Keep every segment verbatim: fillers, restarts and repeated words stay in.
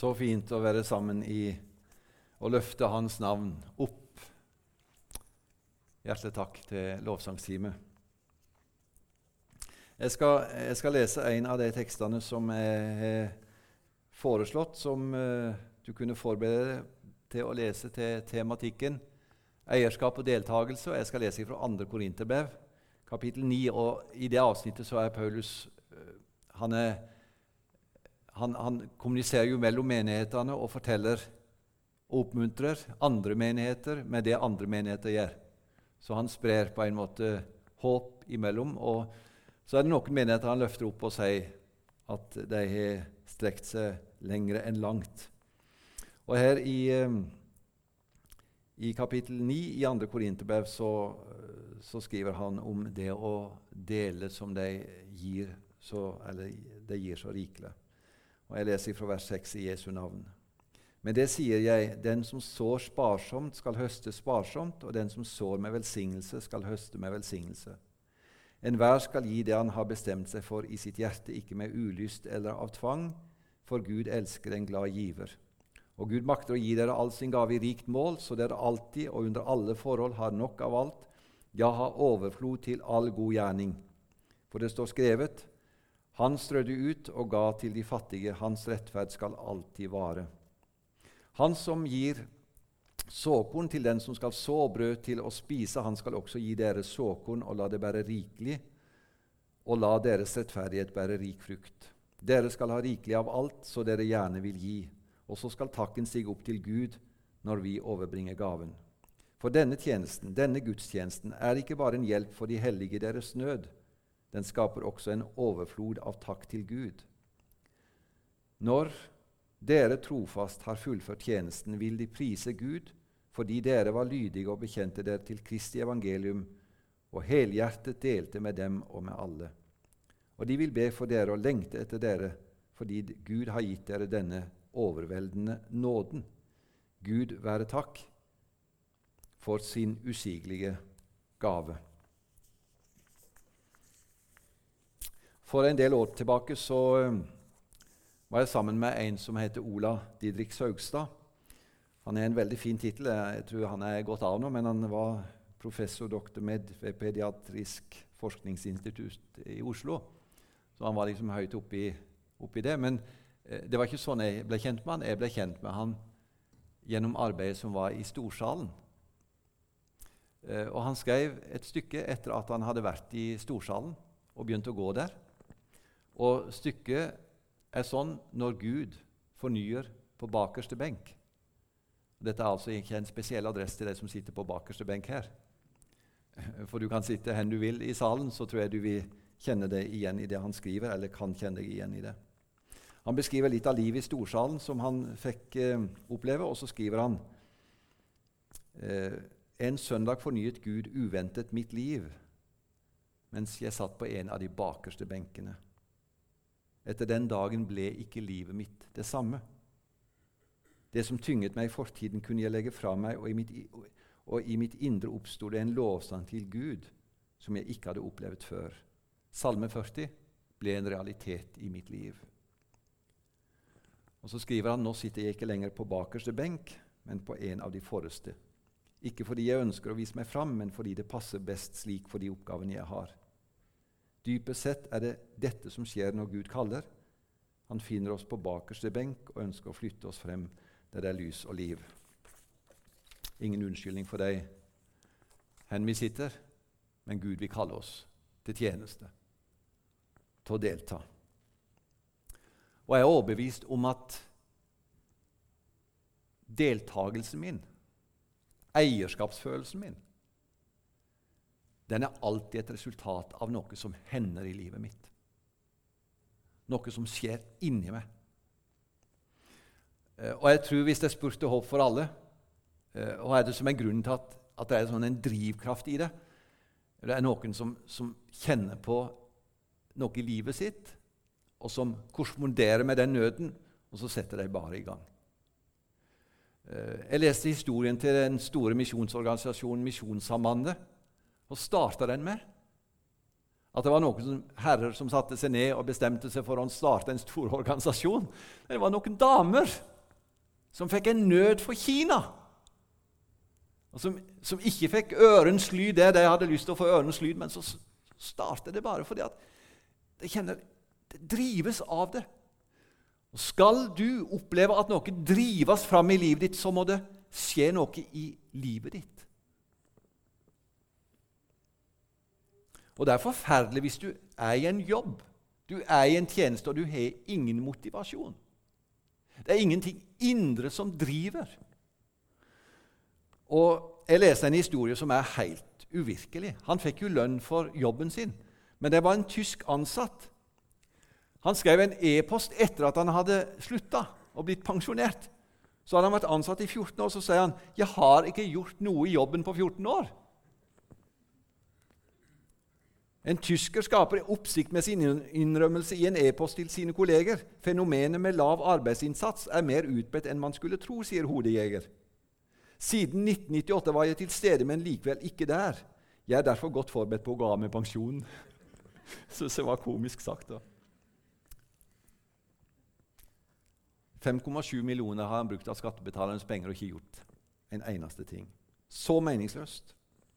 Så fint å være sammen i og løfte hans navn opp. Hjertelig takk til lovsangsteamet. Jeg skal, jeg skal lese en av de tekstene som jeg har foreslått, som uh, du kunne forberede deg til å lese til tematikken eierskap og deltagelse. Og jeg skal lese fra andre Korinterbrev, kapittel ni. Og i det avsnittet så er Paulus uh, han er Han, han kommuniserer jo mellom menighetene og forteller og oppmuntrer andre menigheter med det andre menigheter gjør. Så han sprer på en måte håp imellom. Og så er det noen menigheter han løfter opp og sier at de har strekt seg lengre enn langt. Og her i, i kapittel ni i andre Korinterbrev så, så skriver han om det å dele som de gir så, eller de gir så rikelig. Og jeg leser fra vers seks i Jesu navn. Men det sier jeg, den som sår sparsomt skal høste sparsomt, og den som sår med velsignelse skal høste med velsignelse. Enhver skal gi det han har bestemt seg for i sitt hjerte, ikke med ulyst eller av tvang, for Gud elsker en glad giver. Og Gud makter å gi dere all sin gave i rikt mål, så dere alltid og under alle forhold har nok av alt, ja, har overflod til all god gjerning. For det står skrevet, han strødde ut og ga til de fattige, hans rettferd skal alltid vare. Han som gir såkorn til den som skal så brød til å spise, han skal også gi dere såkorn og la det bære rikelig, og la deres rettferdighet bære rik frukt. Dere skal ha rikelig av alt, så dere gjerne vil gi, og så skal takken stige opp til Gud når vi overbringer gaven. For denne tjenesten, denne gudstjenesten, er ikke bare en hjelp for de hellige i deres nød, den skaper også en overflod av takk til Gud. Når dere trofast har fullført tjenesten, vil de prise Gud, fordi dere var lydige og bekjente dere til Kristi evangelium, og helhjertet delte med dem og med alle. Og de vil be for dere og lengte etter dere, fordi Gud har gitt dere denne overveldende nåden. Gud være takk for sin usigelige gave. For en del år tilbake så var jeg sammen med en som heter Ola Didrik Saugstad. Han er en veldig fin titel. Jeg tror han er gått av nå, men han var professor doktor med ved Pediatrisk forskningsinstitutt i Oslo. Så han var liksom høyt oppi, oppi det. Men det var ikke sånn jeg ble kjent med han. Jeg ble kjent med han gjennom arbeidet som var i Storsalen. Og han skrev et stykke etter at han hadde vært i Storsalen og begynt å gå der. Og stykket er sånn når Gud fornyer på bakerste benk. Dette er altså ikke en spesiell adresse til deg som sitter på bakerste benk her. For du kan sitte hvor du vil i salen, så tror jeg du vil kjenne deg igjen i det han skriver, eller kan kjenne deg igjen i det. Han beskriver litt av livet i Storsalen som han fikk eh, oppleve, og så skriver han eh, en søndag fornyet Gud uventet mitt liv, mens jeg satt på en av de bakerste benkene. Etter den dagen ble ikke livet mitt det samme. Det som tynget meg i fortiden kunne jeg legge fra meg, og i mitt, og i mitt indre oppstod det en lovsang til Gud som jeg ikke hadde opplevd før. Salme førti ble en realitet i mitt liv. Og så skriver han, nå sitter jeg ikke lenger på bakerste benk, men på en av de forreste. Ikke fordi jeg ønsker å vise meg fram, men fordi det passer best slik for de oppgavene jeg har. Dypest sett er det dette som skjer når Gud kaller. Han finner oss på bakerste benk og ønsker å flytte oss frem der det er lys og liv. Ingen unnskyldning for deg hen vi sitter, men Gud vil kalle oss til tjeneste, til å delta. Og jeg er overbevist om at deltagelsen min, eierskapsfølelsen min, den er alltid et resultat av noe som hender i livet mitt. Noe som skjer inni meg. Og jeg tror hvis det er spurt til håp for alle, og er det som en grunn til at, at det er sånn en drivkraft i det, det er noen som, som kjenner på noe i livet sitt, og som korresponderer med den nøden, og så setter de bare i gang. Jeg leste historien til den store misjonsorganisasjonen Misjonssambandet, og startet den med at det var noen herrer som satte seg ned og bestemte seg for å starte en stor organisasjon. Det var noen damer som fikk en nød for Kina, og som, som ikke fikk ørens lyd der de hadde lyst til å få ørens lyd, men så startet det bare fordi at de kjenner det drives av det. Og skal du oppleve at noe drives fram i livet ditt, så må det skje noe i livet ditt. Og det er forferdelig hvis du er i en jobb, du er i en tjeneste, og du har ingen motivasjon. Det er ingenting indre som driver. Og jeg leste en historie som er helt uvirkelig. Han fikk jo lønn for jobben sin, men det var en tysk ansatt. Han skrev en e-post etter at han hadde sluttet og blitt pensjonert. Så hadde han vært ansatt i fjorten år, så sier han, «Jeg har ikke gjort noe i jobben på fjorten år.» En tysker skaper oppsikt med sin innrømmelse i en e-post til sine kolleger. Fenomenet med lav arbeidsinnsats er mer utbredt enn man skulle tro, sier hodejeger. Siden nitten nittiåtte var jeg til stede, men likevel ikke der. Jeg er derfor godt forberedt på å gå av med pensjonen. Så det var komisk sagt da. fem komma sju millioner har han brukt av skattebetalernes penger og ikke gjort en eneste ting. Så meningsløst.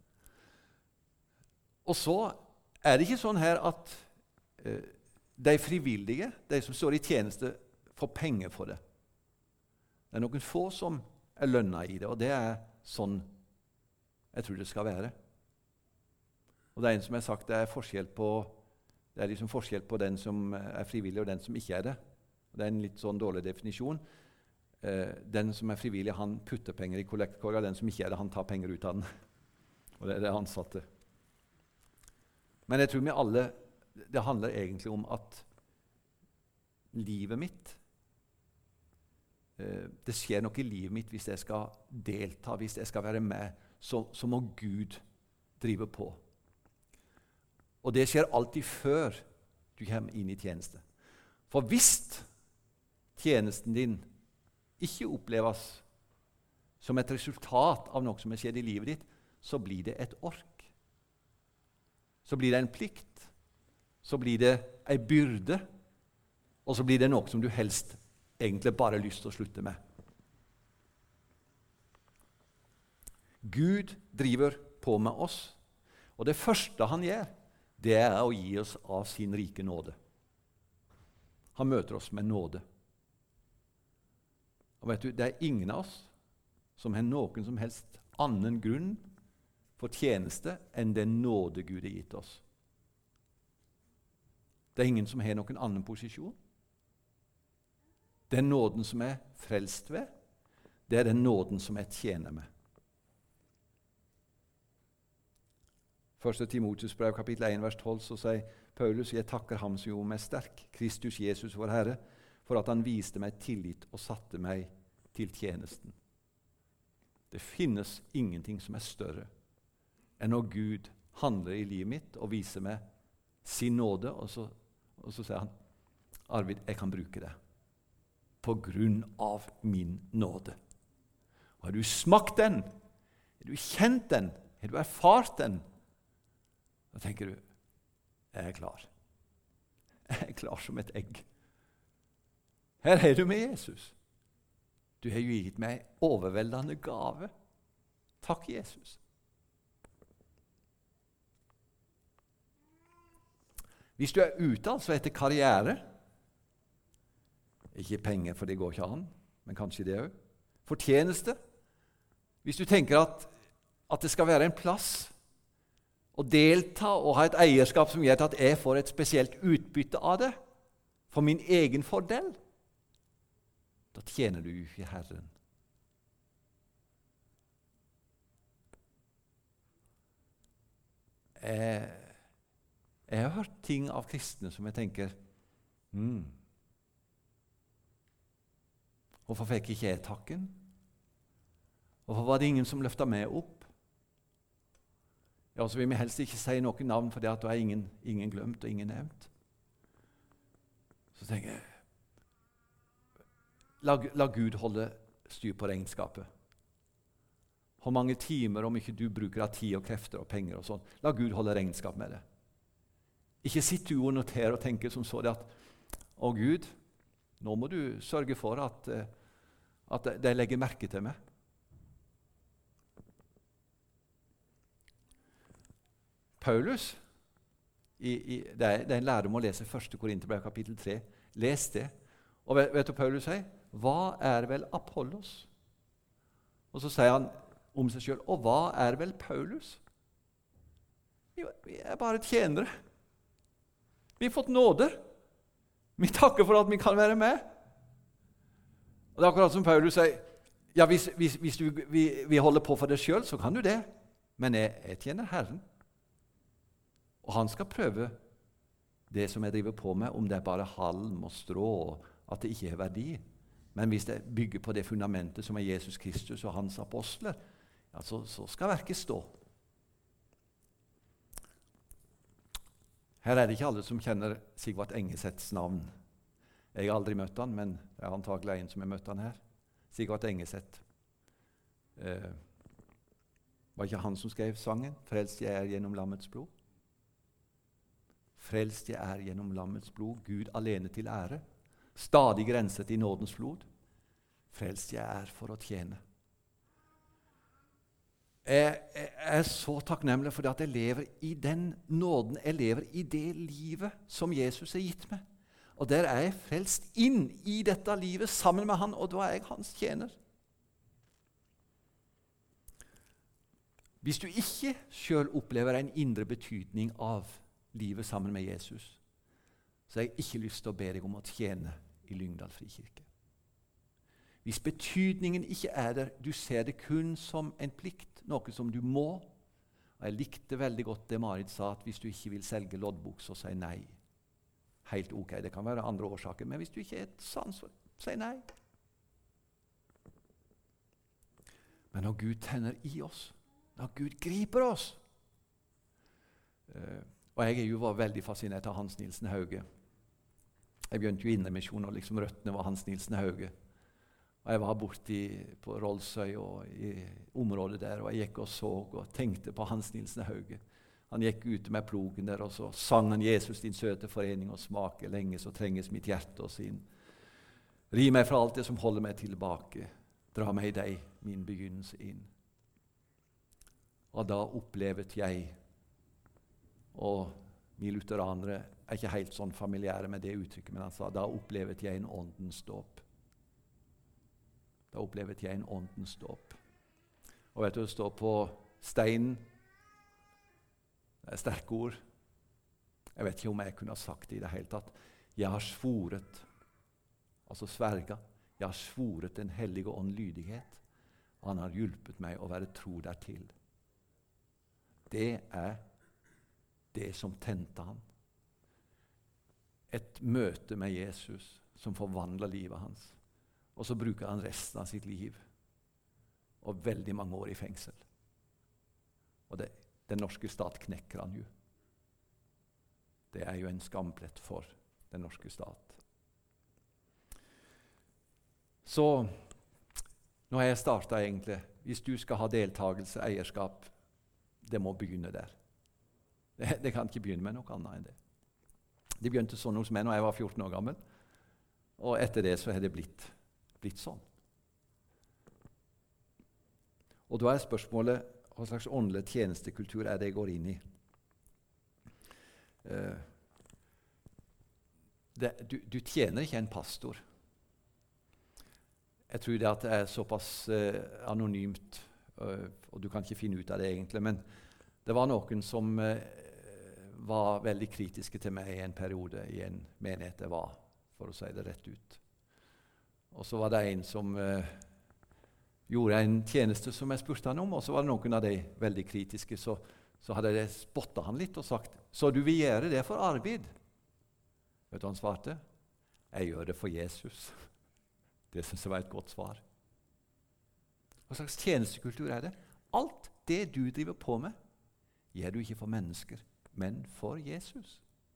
Og så er det ikke sånn her at eh, de frivillige, de som står i tjeneste, får penger for det. Det er noen få som er lønna i det, og det er sånn jeg tror det skal være. Og det er en som har sagt det er forskjell på, det er liksom forskjell på den som er frivillig og den som ikke er det. Det er en litt sånn dårlig definisjon. Eh, den som er frivillig, han putter penger i kollektkorga, den som ikke er det, han tar penger ut av den. Og det er det ansatte. Men jeg tror vi alle, det handler egentlig om at livet mitt, eh, det skjer noe i livet mitt hvis jeg skal delta, hvis jeg skal være med, så, så må Gud drive på. Og det skjer alltid før du kommer inn i tjeneste. For hvis tjenesten din ikke oppleves som et resultat av noe som har skjedd i livet ditt, så blir det et ork. Så blir det en plikt, så blir det en byrde, og så blir det noe som du helst egentlig bare har lyst til å slutte med. Gud driver på med oss, og det første han gjør, det er å gi oss av sin rike nåde. Han møter oss med nåde. Og vet du, det er ingen av oss som har noen som helst annen grunn for tjeneste enn den nåde Gud har gitt oss. Det er ingen som har noen annen posisjon. Den nåden som er frelst ved, det er den nåden som jeg tjener med. Første Timotheus brev, kapittel én, vers tolv, så sier Paulus, jeg takker ham som gjorde meg sterk, Kristus Jesus vår Herre, for at han viste meg tillit og satte meg til tjenesten. Det finnes ingenting som er større enn når Gud handler i livet mitt og viser meg sin nåde, og så, og så sier han, Arvid, jeg kan bruke det på grunn av min nåde. Og har du smakt den? Har du kjent den? Har du erfart den? Da tenker du, jeg er klar. Jeg er klar som et egg. Her er du med Jesus. Du har jo gitt meg overveldende gave. Takk, Jesus. Hvis du er ute altså etter karriere, ikke penger, for det går ikke an, men kanskje det også, fortjeneste, hvis du tenker at, at det skal være en plass å delta og ha et eierskap som gjør at jeg får et spesielt utbytte av det, for min egen fordel, da tjener du ikke Herren. Jeg, jeg har hørt ting av kristne som jeg tenker, hmm, hvorfor fikk ikke jeg takken? Hvorfor var det ingen som løftet meg opp? Ja, så vil vi helst ikke si noen navn, for det at du er ingen, ingen glemt og ingen nevnt. Så tenker jeg, la, la Gud holde styr på regnskapet. Hvor mange timer, om ikke du bruker av tid og krefter og penger og sånn, la Gud holde regnskap med det. Ikke sitt du og noter og tenke som så det at, å Gud, nå må du sørge for at, At de, de legger merke til meg. Paulus, i, i, det, er, det er en lærdom å lese første Korinterbrev kapittel tre. Les det. Og vet, vet du Paulus sier? Hva er vel Apollos? Og så sier han om seg selv, og hva er vel Paulus? Jo, vi er bare tjenere. Vi har fått nåder. Vi takker for at vi kan være med. Og det er akkurat som Paulus sier, ja, hvis, hvis, hvis du vi, vi holder på for deg selv, så kan du det. Men jeg, jeg tjener Herren. Og han skal prøve det som jeg driver på med, om det er bare halm og strå, at det ikke har verdi. Men hvis det bygger på det fundamentet som er Jesus Kristus og hans apostler, ja, så, så skal verket stå. Her er det ikke alle som kjenner Sigvart Engesets navn. Jeg har aldri møtt han, men det er antagelig en som har møtt han her. Sigvart Engeset. Eh, var ikke han som skrev sangen? Frelst jeg er gjennom lammets blod. Frelst jeg er gjennom lammets blod, Gud alene til ære. Stadig grenset i nådens flod. Frelst jeg er for å tjene. Jeg, jeg er så takknemlig for at jeg lever i den nåden. Jeg lever i det livet som Jesus har gitt meg. Og der er jeg frelst inn i dette livet sammen med han, og da er jeg hans tjener. Hvis du ikke selv opplever en indre betydning av livet sammen med Jesus, så har jeg ikke lyst til å be deg om å tjene i Lyngdal frikirke. Hvis betydningen ikke er der, du ser det kun som en plikt, noe som du må. Og jeg likte veldig godt det Marit sa, at hvis du ikke vil selge loddbok, så si nei. Helt ok, det kan være andre årsaker, men hvis du ikke er et sans, så si nei. Men når Gud tenner i oss, når Gud griper oss, uh, og jeg er jo var veldig fascinert av Hans Nilsen Hauge. Jeg begynte jo i Indremisjon, og liksom røttene var Hans Nilsen Hauge. Og jeg var borte på Rollsøy og i området der, og jeg gikk og så og tenkte på Hans Nilsen Hauge. Han gikk ute med plogen der, og så sang han Jesus, din søte forening, og smake lenge, så trenges mitt hjerte og sin. Ri meg fra alt det som holder meg tilbake. Dra meg i deg, min begynnelse inn. Og da opplevet jeg, og vi lutheranere er ikke helt sånn familiære med det uttrykket, men han sa, da opplevet jeg en åndens dåp. Da opplevet jeg en åndens dåp. Og vet du, det står på steinen, det er sterke ord. Jeg vet ikke om jeg kunne ha sagt det i det hele tatt. Jeg har svoret, altså sverga, jeg har svoret den hellige ånd lydighet. Han har hjulpet meg å være tro dertil. Det er det som tente han. Et møte med Jesus som forvandler livet hans. Og så bruker han resten av sitt liv og veldig mange år i fengsel. Og det, den norske stat knekker han jo. Det er jo en skamplett for den norske stat. Så nå har jeg startet egentlig. Hvis du skal ha deltagelse, eierskap, det må begynne der. Det, det kan ikke begynne med noe annet enn det. Det begynte sånn hos meg når jeg var fjorten år gammel, og etter det så har det blitt, blitt sånn. Og da er spørsmålet, hva slags åndelig tjenestekultur er det jeg går inn i? Uh, det, du, du tjener ikke en pastor. Jeg tror det, at det er såpass uh, anonymt, uh, og du kan ikke finne ut av det egentlig, men det var noen som uh, var veldig kritiske til meg i en periode i en menighet jeg var, for å si det rett ut. Og så var det en som uh, gjorde en tjeneste som jeg spurte han om, og så var det noen av de veldig kritiske, så, så hadde jeg spottet han litt og sagt, så du vil gjøre det for arbeid? Vet du han svarte? Jeg gjør det for Jesus. Det synes jeg var et godt svar. Hva slags tjenestekultur er det? Alt det du driver på med, gjør du ikke for mennesker, men for Jesus.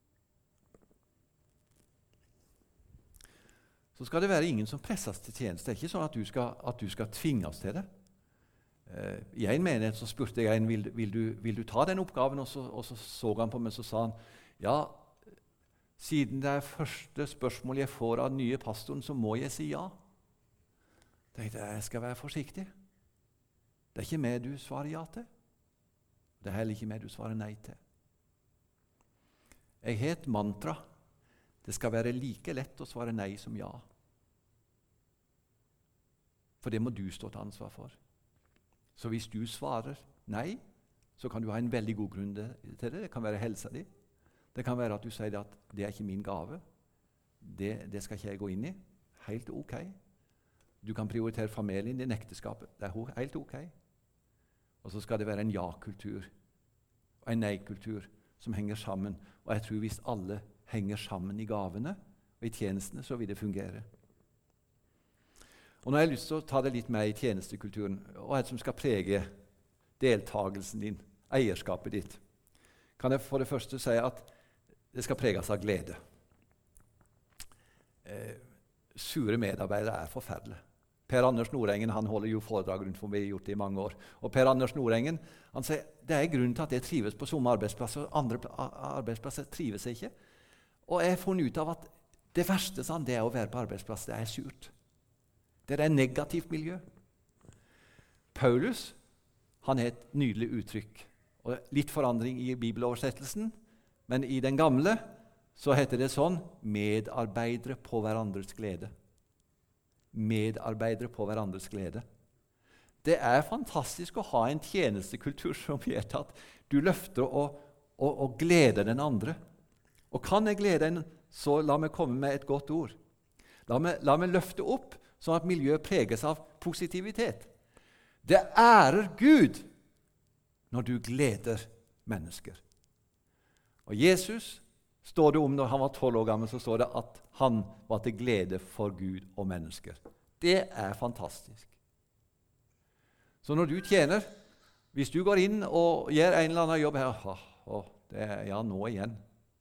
Så skal det være ingen som presses til tjeneste. Det er ikke sånn at du skal, at du skal tvinges til det. Uh, I en menighet så spurte jeg en, vil, vil, du, vil du ta den oppgaven? Og så, og så så han på meg, så sa han, ja, siden det er første spørsmål jeg får av den nye pastoren, så må jeg si ja. tenkte jeg, jeg skal være forsiktig. Det er ikke meg du svarer ja til. Det er heller ikke meg du svarer nei til. Jeg har et mantra. Det skal være like lett å svare nei som ja. For det må du stå til ansvar for. Så hvis du svarer nei, så kan du ha en veldig god grunn til det. Det kan være helsa di. Det kan være at du sier at det er ikke min gave. Det, det skal ikke jeg gå inn i. Helt ok. Du kan prioritere familien, din ekteskapet. Det er helt ok. Og så skal det være en ja-kultur og en nei-kultur som henger sammen. Og jeg tror hvis alle henger sammen i gavene og i tjenestene, så vil det fungere. Og nå har jeg lyst til å ta det litt med i tjenestekulturen, og hva er det som skal prege deltagelsen din, eierskapet ditt. Kan jeg for det første si at det skal preges av glede. Eh, sure medarbeidere er forferdelige. Per Anders Nordengen han holder jo foredrag rundt for vi har gjort det i mange år. Og Per Anders Nordengen han sier det er grunnen til at jeg trives på somme arbeidsplasser, og andre arbeidsplasser trives jeg ikke. Og jeg har funnet ut av at det verste sånn, det er å være på arbeidsplass. Det er surt. Det er et negativt miljø. Paulus han har et nydelig uttrykk. Og litt forandring i bibeloversettelsen, men i den gamle så heter det sånn medarbeidere på hverandres glede. Medarbeidere på hverandres glede. Det er fantastisk å ha en tjenestekultur som gjør at du løfter og, og, og gleder den andre. Og kan jeg glede en, så la meg komme med et godt ord. La meg, la meg løfte opp, sånn at miljøet preges av positivitet. Det ærer Gud når du gleder mennesker. Og Jesus står det om når han var tolv år gammel, så står det at han var til glede for Gud og mennesker. Det er fantastisk. Så når du tjener, hvis du går inn og gjør en eller annen jobb her, å, å, det er ja, nå igjen.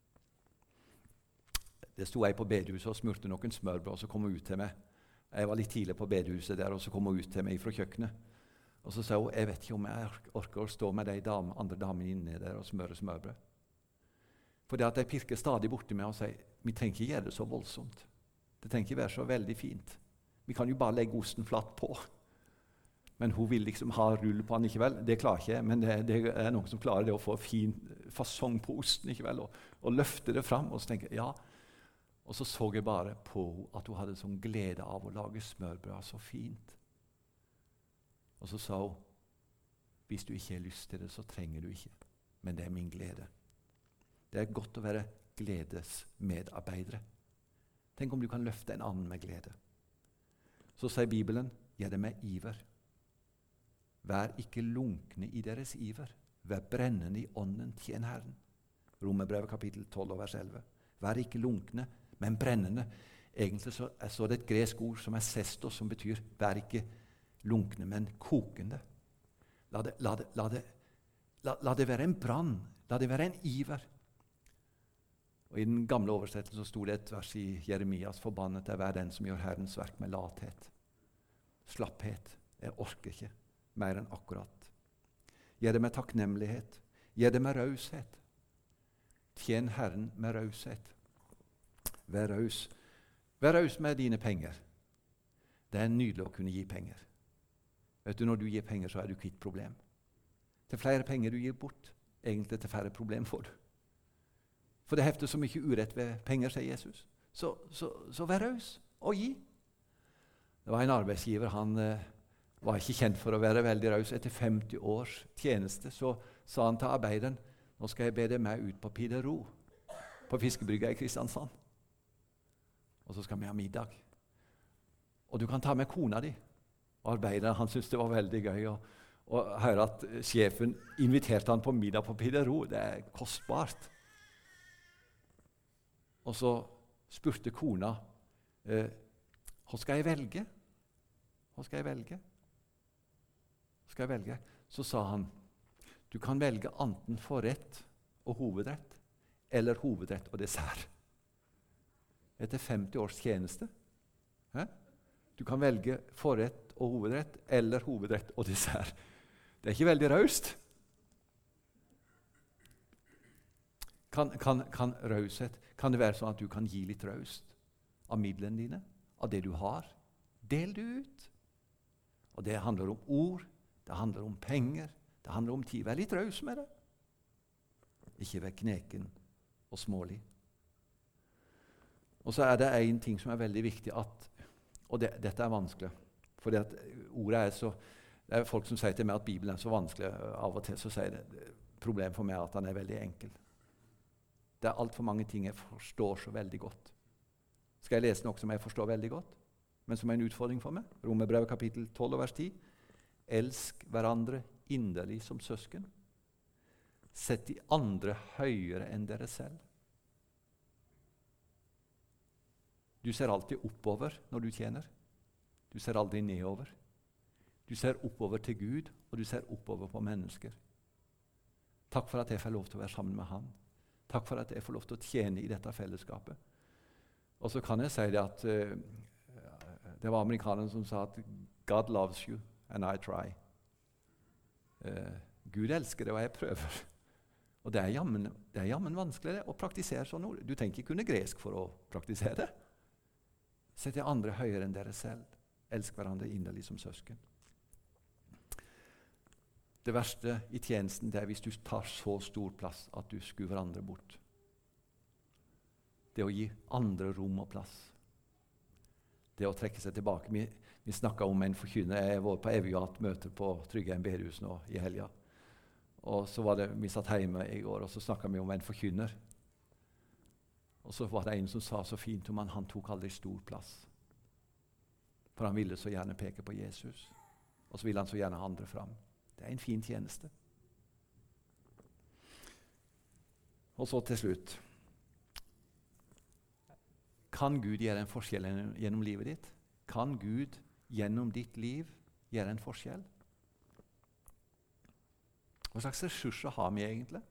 Det sto jeg på bedehuset og smurte noen smørbrød, og så kom hun ut til meg. Jeg var litt tidlig på bedehuset der, og så kom hun ut til meg fra kjøkkenet. Og så sa hun, jeg vet ikke om jeg orker å stå med de dame, andre damene inne der og smøre smørbrød. Fordi at jeg pirker stadig borti meg og sier, vi trenger ikke gjøre det så voldsomt. Det trenger ikke være så veldig fint. Vi kan jo bare legge osten flatt på. Men hun vil liksom ha rull på den, ikke vel? Det klarer ikke jeg, men det, det er noen som klarer det å få fin fasong på osten, ikke vel? Og, og løfte det fram, og så tenker jeg, ja. Og så så jeg bare på at hun hadde sånn glede av å lage smørbrød så fint. Og så sa hun, hvis du ikke har lyst til det, så trenger du ikke. Men det er min glede. Det er godt å være gledesmedarbeidere. Tenk om du kan løfte en annen med glede. Så sier Bibelen, gjør det med iver. Vær ikke lunkne i deres iver. Vær brennende i ånden, tjen Herren. Romerbrevet kapittel tolv og vers elleve. Vær ikke lunkne, men brennende. Egentlig så er så det et gresk ord som er sestos, som betyr vær ikke lunkne, men kokende. La det, la det, la det, la, la det være en brann. La det være en iver. Og I den gamle oversettelsen så sto det et vers i Jeremias, forbannet er hver den som gjør Herrens verk med lathet. Slapphet. Jeg orker ikke mer enn akkurat. Gjør det med takknemlighet. Gjør det med raushet. Tjen Herren med raushet. Vær raus. Vær raus med dine penger. Det er nydelig å kunne gi penger. Vet du, når du gir penger, så er du kvitt problem. Til flere penger du gir bort, egentlig til færre problem får du. For det hefter så mye urett ved penger, sier Jesus. Så, så, så vær raus og gi. Det var en arbeidsgiver, han eh, var ikke kjent for å være veldig raus. Etter femti års tjeneste så sa han til arbeideren, nå skal jeg be deg med ut på Pidero, på fiskebrygga i Kristiansand. Og så skal vi ha middag. Og du kan ta med kona di. Arbeideren, han syntes det var veldig gøy å, å høre at sjefen inviterte han på middag på Pidero. Det er kostbart. Og så spurte kona, eh, hva skal jeg velge? Hva skal jeg velge? Hva skal jeg velge? Så sa han, du kan velge enten forrett og hovedrett, eller hovedrett og dessert. Etter femti års tjeneste. Hæ? Du kan velge forrett og hovedrett, eller hovedrett og dessert. Det er ikke veldig raust. Kan, kan, kan raushet, kan det være sånn at du kan gi litt raust av midlene dine, av det du har? Del det ut. Og det handler om ord, det handler om penger, det handler om tid. Vær litt raus med det. Ikke vær kneken og smålig. Og så er det en ting som er veldig viktig, at, og det, dette er vanskelig, for ordet er så, det er folk som sier til meg at Bibelen er så vanskelig. Av og til så sier det problemet for meg at den er veldig enkel. Det er alt for mange ting jeg forstår så veldig godt. Skal jeg lese noe som jeg forstår veldig godt, men som er en utfordring for meg? Romerbrevet kapittel tolv vers ti. Elsk hverandre inderlig som søsken. Sett de andre høyere enn dere selv. Du ser alltid oppover når du tjener. Du ser aldri nedover. Du ser oppover til Gud, og du ser oppover på mennesker. Takk for at jeg får lov til å være sammen med Han. Takk for at jeg får lov til å tjene i dette fellesskapet. Og så kan jeg si det at uh, det var amerikaneren som sa at God loves you, and I try. Uh, Gud elsker det, og jeg prøver. Og det er jammen, det er jammen vanskelig det, å praktisere sånn ord. Du tenker ikke kunne gresk for å praktisere det. Sett de andre høyere enn dere selv. Elsk hverandre inderlig som søsken. Det verste i tjenesten det er hvis du tar så stor plass at du skuer hverandre bort. Det å gi andre rom og plass. Det å trekke seg tilbake. Vi, vi snakket om en forkynner. Jeg var på Eviat-møter på Tryggheim bedehus nå i helga. Og så var det, vi satt hjemme i går, og så snakket vi om en forkynner. Og så var det en som sa så fint om han, han tok aldri stor plass. For han ville så gjerne peke på Jesus. Og så ville han så gjerne ha andre fram. Det er en fin tjeneste. Og så til slutt. Kan Gud gjøre en forskjell gjennom livet ditt? Kan Gud gjennom ditt liv gjøre en forskjell? Hva slags ressurser har vi egentlig?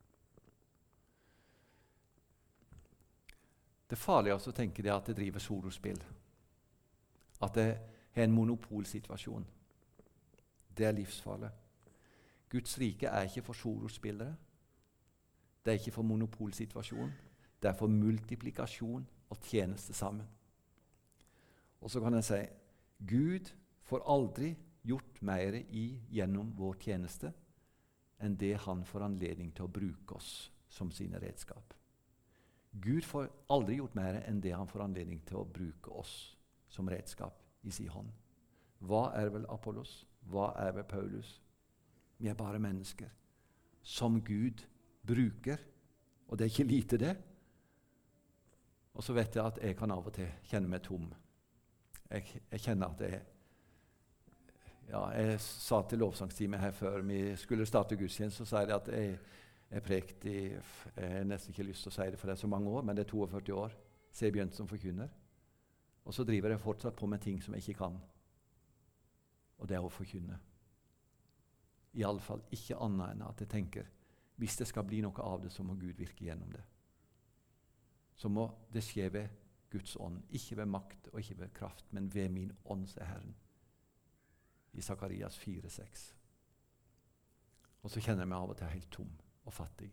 Det farlige er å tenke det at det driver solospill. At det er en monopolsituasjon. Det er livsfarlig. Guds rike er ikke for solospillere. Det er ikke for monopolsituasjon. Det er for multiplikasjon og tjeneste sammen. Og så kan jeg si, Gud får aldri gjort mer i gjennom vår tjeneste enn det han får anledning til å bruke oss som sine redskap. Gud får aldri gjort mer enn det han får anledning til å bruke oss som redskap i sin hånd. Hva er vel Apollos? Hva er vel Paulus? Vi er bare mennesker som Gud bruker, og det er ikke lite det. Og så vet jeg at jeg kan av og til kjenne meg tom. Jeg, jeg kjenner at jeg ja, jeg sa til lovsangstimen her før vi skulle starte gudstjeneste, så sa jeg at jeg, jeg prekt i jeg har nesten ikke lyst til å si det, for det er så mange år, men det er førti-to år så jeg begynte som forkynner. Og så driver jeg fortsatt på med ting som jeg ikke kan. Og det er å forkynne. I alle fall ikke annet enn at jeg tenker, hvis det skal bli noe av det, så må Gud virke gjennom det. Så må det skje ved Guds ånd, ikke ved makt og ikke ved kraft, men ved min ånd, sier Herren. I Sakarias fire seks. Og så kjenner jeg meg av og til helt tom og fattig.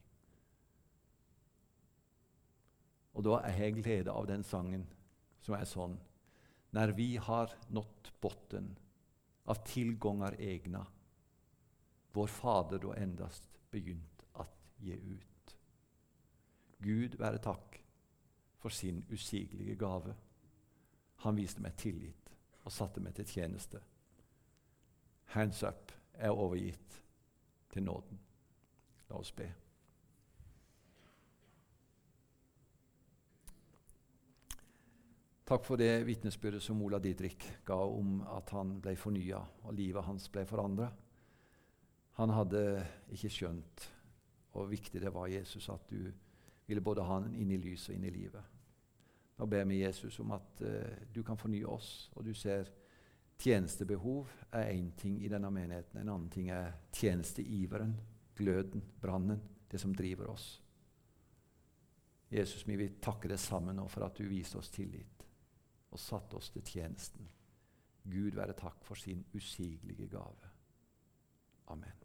Og da er jeg glede av den sangen som er sånn. Når vi har nått botten av tillgångar egna, vår Fader da endast begynt at ge ut. Gud være takk for sin usigelige gave. Han viste meg tillit og satte meg til tjeneste. Hands up er overgitt til nåden. La oss be. Takk for det vitnesbyrdet som Ola Didrik ga om at han ble fornyet og livet hans ble forandret. Han hadde ikke skjønt hvor viktig det var, Jesus, at du ville både ha han inn i lys og inn i livet. Nå ber vi Jesus om at uh, du kan fornye oss, og du ser tjenestebehov er en ting i denne menigheten. En annen ting er tjenesteiveren, gløden, brannen, det som driver oss. Jesus, vi vil takke deg sammen nå for at du viste oss tillit og satte oss til tjenesten. Gud være takk for sin usigelige gave. Amen.